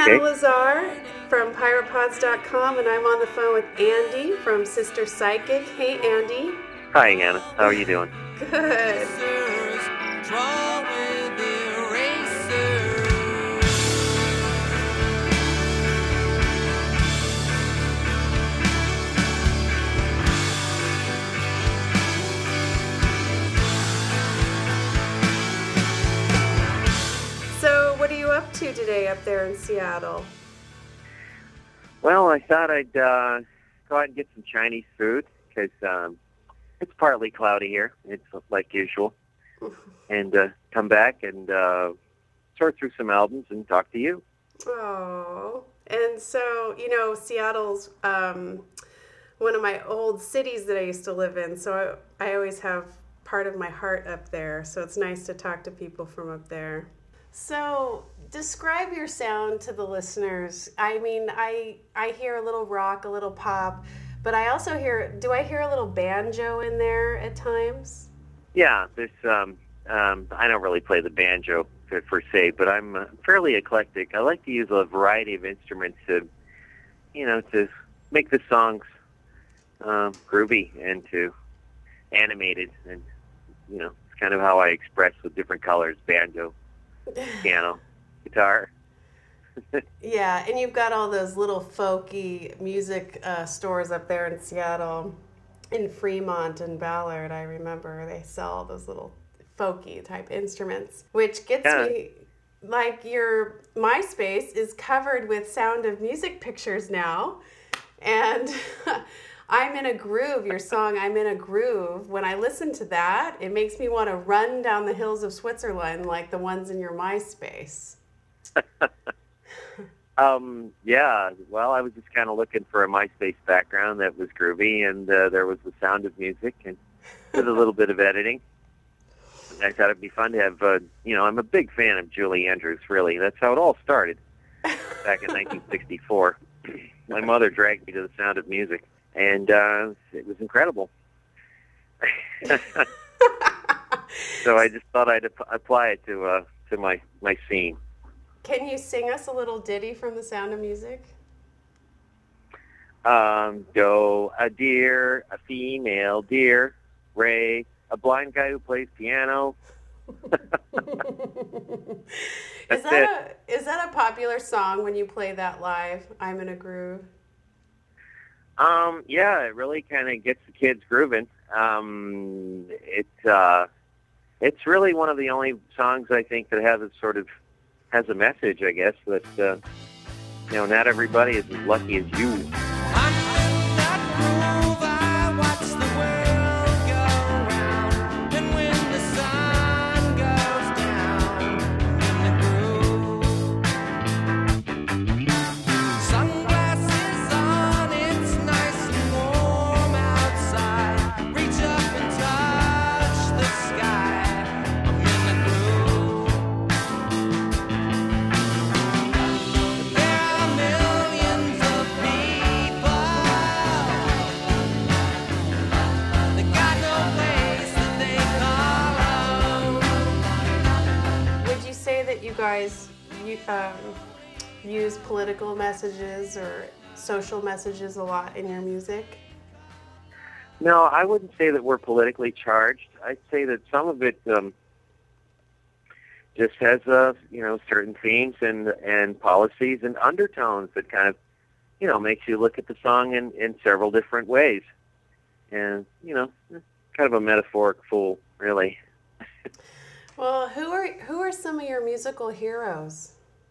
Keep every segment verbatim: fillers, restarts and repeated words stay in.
Anna Lazar from Pyropods dot com, and I'm on the phone with Andy from Sister Psychic. Hey, Andy. Hi, Anna. How are you doing? Good. So, what are you up to today up there in Seattle? Well, I thought I'd uh, go out and get some Chinese food because um, it's partly cloudy here. It's like usual. And uh, come back and uh, sort through some albums and talk to you. Oh, and so, you know, Seattle's um, one of my old cities that I used to live in, so I, I always have part of my heart up there, so it's nice to talk to people from up there. So, describe your sound to the listeners. I mean, I I hear a little rock, a little pop, but I also hear, do I hear a little banjo in there at times? Yeah, there's, um, um, I don't really play the banjo per, per se, but I'm uh, fairly eclectic. I like to use a variety of instruments to, you know, to make the songs uh, groovy and to animated. And, you know, it's kind of how I express with different colors, banjo, piano, guitar. Yeah, and you've got all those little folky music uh, stores up there in Seattle, in Fremont and Ballard. I remember they sell all those little folky type instruments, which gets Yeah. me, like, your MySpace is covered with Sound of Music pictures now, and I'm in a groove. Your song "I'm in a Groove," when I listen to that, it makes me want to run down the hills of Switzerland like the ones in your MySpace. Um, yeah, well, I was just kind of looking for a MySpace background that was groovy, and uh, there was the Sound of Music, and with a little bit of editing. I thought it'd be fun to have, uh, you know, I'm a big fan of Julie Andrews, really. That's how it all started back in nineteen sixty-four. My mother dragged me to the Sound of Music, and uh, it was incredible. So I just thought I'd ap- apply it to uh, to my, my scene. Can you sing us a little ditty from the Sound of Music? Um, go a deer, a female deer, Ray, a blind guy who plays piano. is that a is that a popular song when you play that live? I'm in a groove. Um, yeah, it really kind of gets the kids grooving. Um, it uh, it's really one of the only songs I think that has a sort of has a message, I guess, that uh, you know, not everybody is as lucky as you. Guys you, um, use political messages or social messages a lot in your music? No, I wouldn't say that we're politically charged. I'd say that some of it um, just has, uh, you know, certain themes and and policies and undertones that kind of, you know, makes you look at the song in, in several different ways. And, you know, kind of a metaphoric fool, really. Well, who are who are some of your musical heroes?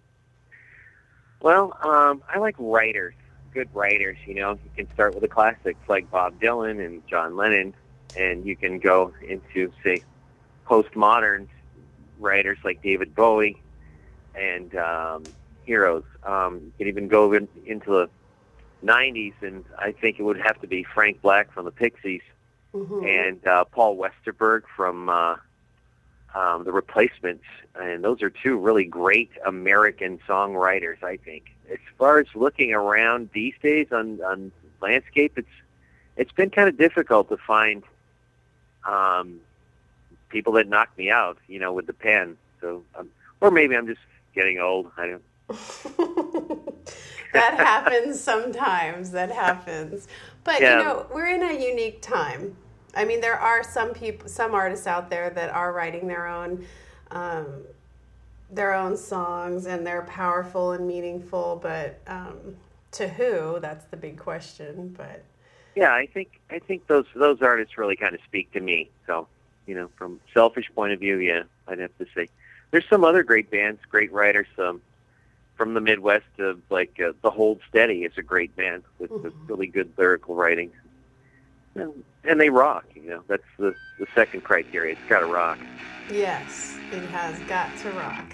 Well, um, I like writers, good writers. You know, you can start with the classics like Bob Dylan and John Lennon, and you can go into, say, postmodern writers like David Bowie and um, heroes. Um, you can even go in, into the nineties, and I think it would have to be Frank Black from the Pixies Mm-hmm. and uh, Paul Westerberg from Uh, Um, the Replacements, and those are two really great American songwriters, I think. As far as looking around these days on, on landscape, it's it's been kind of difficult to find um, people that knock me out, you know, with the pen. So, um, or maybe I'm just getting old. I don't That happens sometimes. That happens. But, Yeah. you know, we're in a unique time. I mean, there are some people, some artists out there that are writing their own, um, their own songs, and they're powerful and meaningful. But um, to who? That's the big question. But Yeah, I think I think those those artists really kind of speak to me. So, you know, from selfish point of view, yeah, I'd have to say. There's some other great bands, great writers, um, from the Midwest. Uh, like uh, the Hold Steady is a great band with, mm-hmm. with really good lyrical writing, and, and they rock. You know, that's the the second criteria. It's got to rock. Yes, it has got to rock.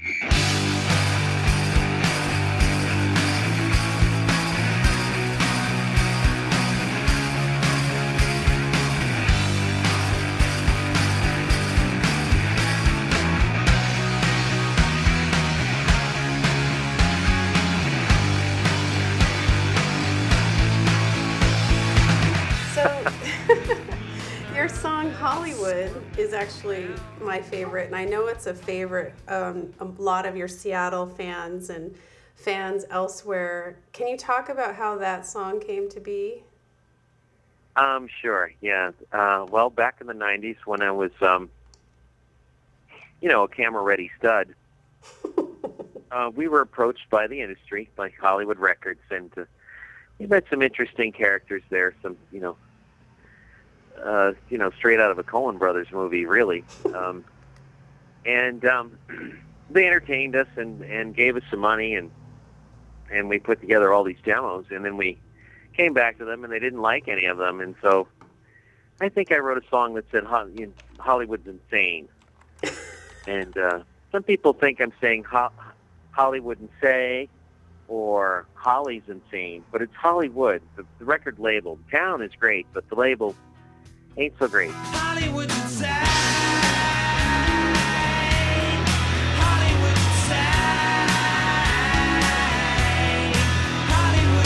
Your song Hollywood is actually my favorite, and I know it's a favorite um, a lot of your Seattle fans and fans elsewhere. Can you talk about how that song came to be? Um, sure, yeah. Uh, well, back in the nineties when I was, um, you know, a camera-ready stud, uh, we were approached by the industry, by Hollywood Records, and uh, we met some interesting characters there, some, you know, Uh, you know, straight out of a Coen Brothers movie, really. Um, and um, they entertained us and, and gave us some money, and and we put together all these demos. And then we came back to them, and they didn't like any of them. And so I think I wrote a song that said Hollywood's insane. And uh, some people think I'm saying Ho- Hollywood and say, or Holly's insane, but it's Hollywood, the, the record label. The town is great, but the label ain't so great. Hollywood insane. Hollywood insane. Hollywood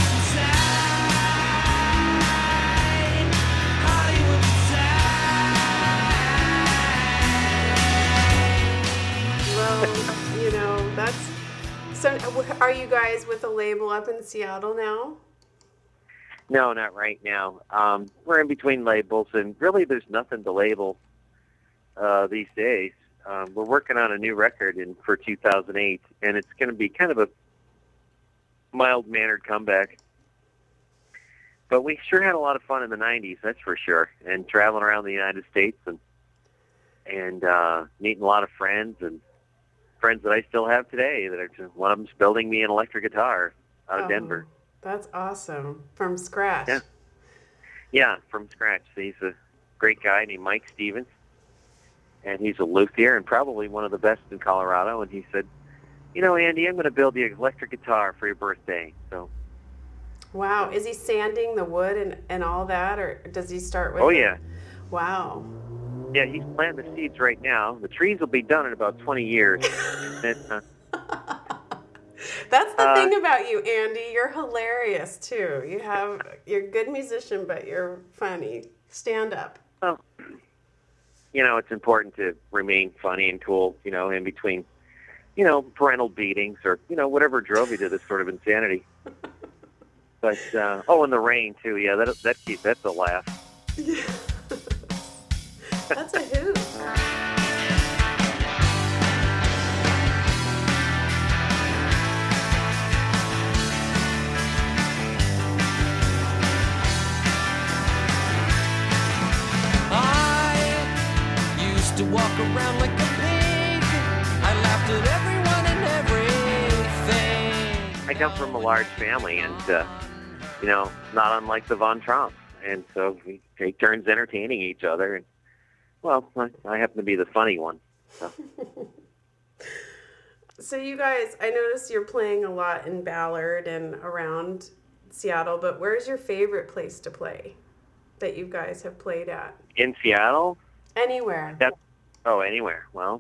insane. Hollywood insane. Well, you know, that's so. Are you guys with a label up in Seattle now? No, not right now. Um, we're in between labels, and really there's nothing to label uh, these days. Um, we're working on a new record in for two thousand eight, and it's going to be kind of a mild-mannered comeback. But we sure had a lot of fun in the nineties, that's for sure, and traveling around the United States and and uh, meeting a lot of friends, and friends that I still have today. That are just, one of them's building me an electric guitar out of Oh. Denver. That's awesome. From scratch. Yeah. Yeah, from scratch. He's a great guy named Mike Stevens, and he's a luthier and probably one of the best in Colorado. And he said, you know, Andy, I'm going to build you an electric guitar for your birthday. So. Wow. Is he sanding the wood and, and all that, or does he start with Oh, the... yeah. Wow. Yeah, he's planting the seeds right now. The trees will be done in about twenty years. and, uh, That's the uh, thing about you, Andy. You're hilarious too. You have you're a good musician, but you're funny. Stand up. Well, you know, it's important to remain funny and cool, you know, in between, you know, parental beatings or, you know, whatever drove you to this sort of insanity. But, uh, oh, and the rain, too. Yeah, that, that keeps, that's a laugh. That's a hoot. to walk around like a pig. I laughed at everyone and everything. I come from a large family, and, uh, you know, not unlike the Von Trumps. And so we take turns entertaining each other. And, well, I, I happen to be the funny one. So. So you guys, I noticed you're playing a lot in Ballard and around Seattle, but where's your favorite place to play that you guys have played at? In Seattle? Anywhere. That, oh, anywhere. Well,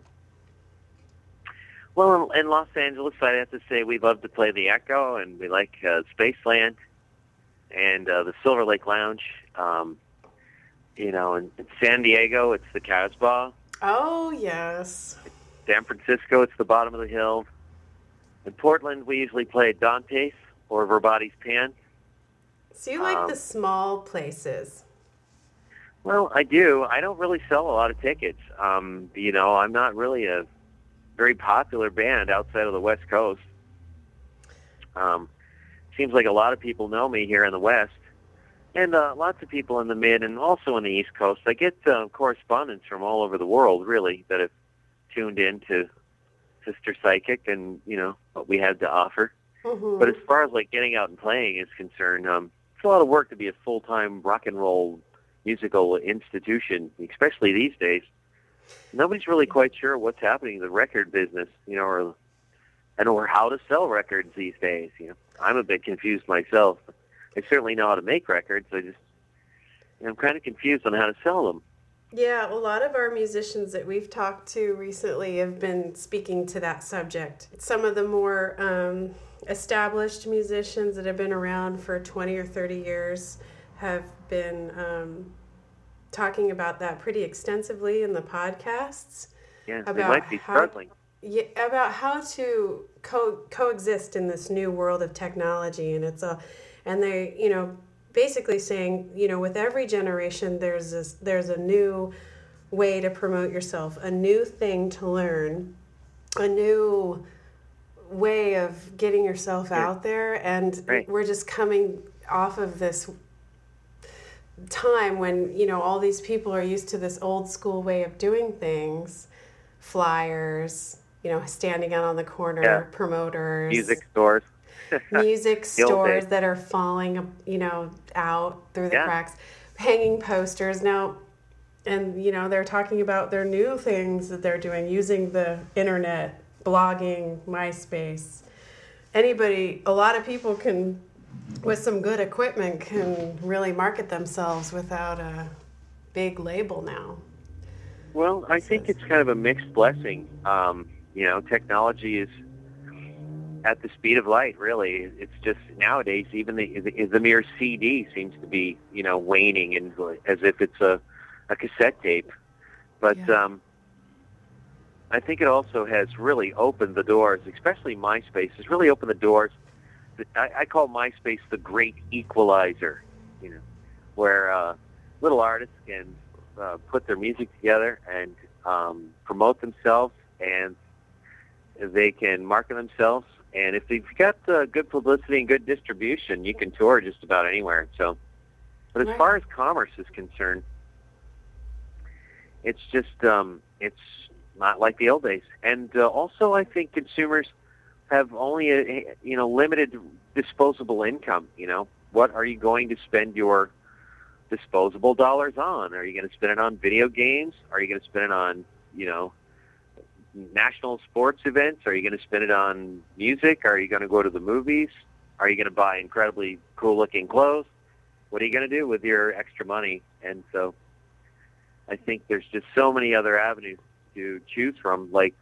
well, in, in Los Angeles, I have to say we love to play the Echo, and we like uh, Spaceland and uh, the Silver Lake Lounge. Um, you know, in, in San Diego, it's the Casbah. Oh, yes. San Francisco, it's the Bottom of the Hill. In Portland, we usually play at Dante's or Verbati's Pan. So you like Um, the small places. Well, I do. I don't really sell a lot of tickets. Um, you know, I'm not really a very popular band outside of the West Coast. Um, seems like a lot of people know me here in the West, and uh, lots of people in the Mid and also in the East Coast. I get uh, correspondence from all over the world, really, that have tuned in to Sister Psychic and, you know, what we had to offer. Mm-hmm. But as far as, like, getting out and playing is concerned, um, it's a lot of work to be a full-time rock and roll musical institution, especially these days. Nobody's really quite sure what's happening in the record business, you know, or and or how to sell records these days. You know, I'm a bit confused myself. I certainly know how to make records. I just, you know, I'm kind of confused on how to sell them. Yeah, a lot of our musicians that we've talked to recently have been speaking to that subject. Some of the more um, established musicians that have been around for twenty or thirty years have been um, talking about that pretty extensively in the podcasts. Yeah, about they might be how, struggling. Yeah, about how to co- coexist in this new world of technology, and it's a, and they, you know, basically saying, you know, with every generation, there's this, there's a new way to promote yourself, a new thing to learn, a new way of getting yourself Yeah. out there, and Right. we're just coming off of this time when, you know, all these people are used to this old school way of doing things, flyers, you know, standing out on the corner, Yeah. promoters, Music stores. music The old stores days. that are falling, you know, out through the Yeah. cracks, hanging posters now. And, you know, they're talking about their new things that they're doing using the internet, blogging, MySpace. Anybody, a lot of people can, with some good equipment, can really market themselves without a big label now. Well, I think it's kind of a mixed blessing. Um, you know, technology is at the speed of light, really. It's just nowadays, even the, the, the mere C D seems to be, you know, waning and as if it's a, a cassette tape. But Yeah. um, I think it also has really opened the doors, especially MySpace, has really opened the doors. I, I call MySpace the great equalizer, you know, where uh, little artists can uh, put their music together and um, promote themselves, and they can market themselves. And if they've got uh, good publicity and good distribution, you can tour just about anywhere. So, but as Right. far as commerce is concerned, it's just um, it's not like the old days. And uh, also, I think consumers have only a you know limited disposable income. You know, what are you going to spend your disposable dollars on? Are you going to spend it on video games? Are you going to spend it on you know national sports events? Are you going to spend it on music? Are you going to go to the movies? Are you going to buy incredibly cool-looking clothes? What are you going to do with your extra money? And so I think there's just so many other avenues to choose from. Like,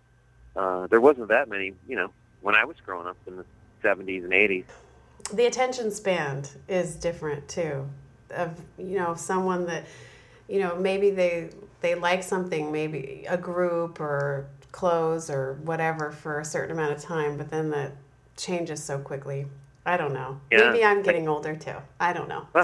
uh, there wasn't that many, you know, when I was growing up in the seventies and eighties. The attention span is different too. Of you know someone that you know maybe they they like something, maybe a group or clothes or whatever for a certain amount of time, but then that changes so quickly. I don't know. Yeah. Maybe I'm getting older too. I don't know.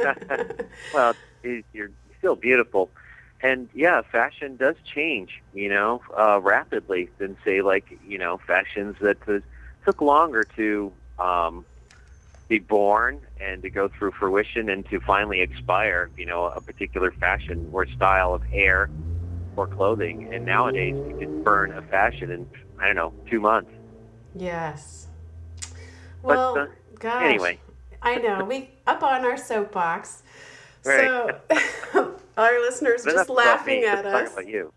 Well, you're still beautiful. And, yeah, fashion does change, you know, uh, rapidly than, say, like, you know, fashions that uh, took longer to um, be born and to go through fruition and to finally expire, you know, a particular fashion or style of hair or clothing. And nowadays you can burn a fashion in, I don't know, two months. Yes. But, Well, uh, gosh. anyway. I know. We up on our soapbox. Right. So our listeners But just enough about laughing me. at Let's us. talk about you.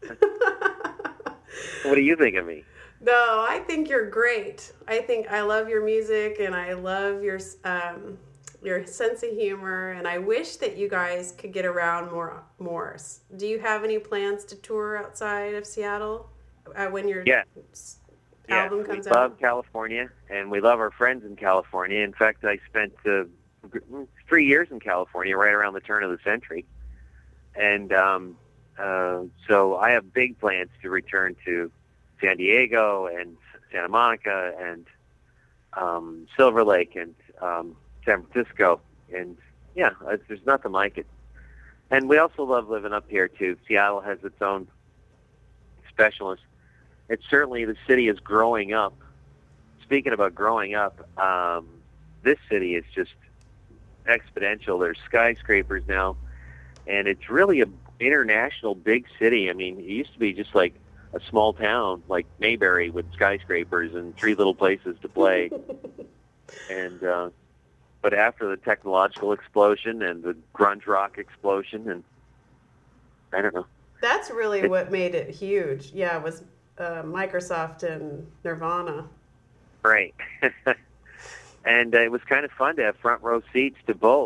What do you think of me? No, I think you're great. I think I love your music and I love your um, your sense of humor. And I wish that you guys could get around more. More. Do you have any plans to tour outside of Seattle uh, when your Yeah. s- Yeah, album we comes love out? California, and we love our friends in California. In fact, I spent uh, three years in California right around the turn of the century. And um, uh, so I have big plans to return to San Diego and Santa Monica and um, Silver Lake and um, San Francisco. And, yeah, it's, there's nothing like it. And we also love living up here, too. Seattle has its own specialist. It's certainly, the city is growing up. Speaking about growing up, um, this city is just exponential. There's skyscrapers now, and it's really a international big city. I mean, it used to be just like a small town like Mayberry with skyscrapers and three little places to play. and uh, but after the technological explosion and the grunge rock explosion, and I don't know. That's really it, what made it huge. Yeah, it was uh, Microsoft and Nirvana. Right. And uh, it was kind of fun to have front row seats to both.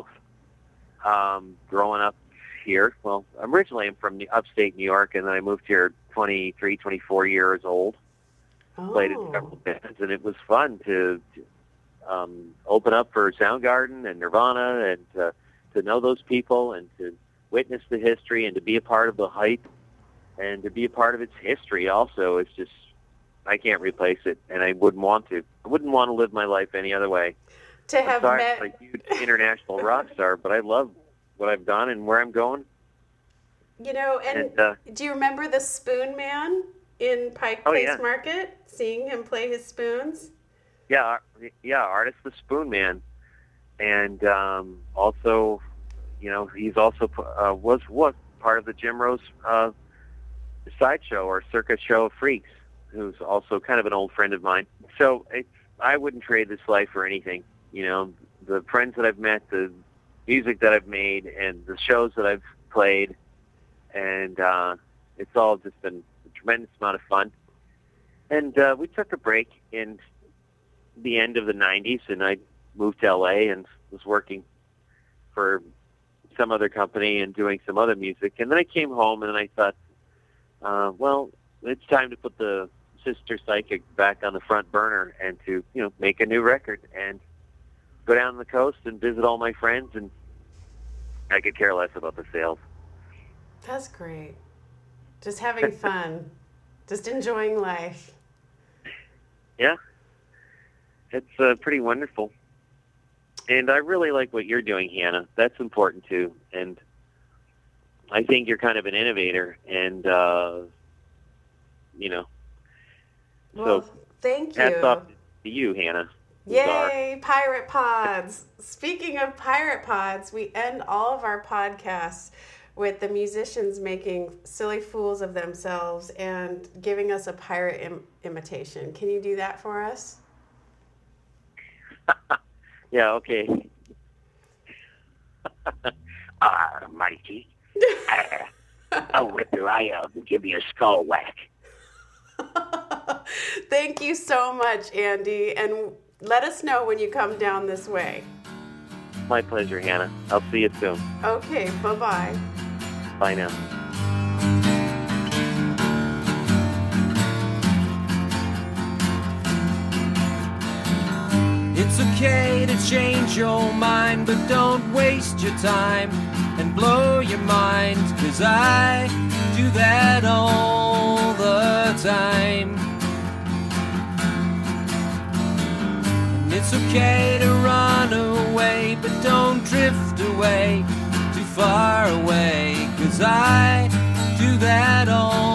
Um, growing up here, well, originally I'm from the upstate New York, and then I moved here twenty-three, twenty-four years old. Oh. Played in several bands, and it was fun to, to um, open up for Soundgarden and Nirvana, and uh, to know those people, and to witness the history, and to be a part of the hype, and to be a part of its history also. It's just, I can't replace it, and I wouldn't want to. I wouldn't want to live my life any other way. To have I'm sorry, met... I'm a huge international rock star, but I love what I've done and where I'm going. You know, and, and uh, do you remember the Spoon Man in Pike oh, Place yeah. Market? Seeing him play his spoons? Yeah, yeah, Artist the Spoon Man. And um, also, you know, he's also uh, was what part of the Jim Rose uh, sideshow or circus show of freaks, who's also kind of an old friend of mine. So it's, I wouldn't trade this life for anything. You know, the friends that I've met, the music that I've made, and the shows that I've played, and uh, it's all just been a tremendous amount of fun. And uh, we took a break in the end of the nineties, and I moved to L A and was working for some other company and doing some other music. And then I came home, and I thought, uh, well, it's time to put the Sister Psychic back on the front burner and to, you know, make a new record and go down the coast and visit all my friends, and I could care less about the sales. That's great. Just having fun. Just enjoying life. Yeah. It's uh, pretty wonderful. And I really like what you're doing, Hannah. That's important, too. And I think you're kind of an innovator, and, uh, you know. Well, so, thank you. Hats off to you, Hannah. Yay, Pirate Pods. Speaking of Pirate Pods, we end all of our podcasts with the musicians making silly fools of themselves and giving us a pirate Im- imitation. Can you do that for us? Yeah, okay. Ah, uh, Mikey. uh, I'll whip your eye out and give you a skull whack. Thank you so much, Andy, and let us know when you come down this way. My pleasure, Hannah. I'll see you soon. Okay, bye-bye. Bye now. It's okay to change your mind, but don't waste your time and blow your mind, 'cause I do that all the time. And it's okay to run away, but don't drift away too far away, 'cause I do that all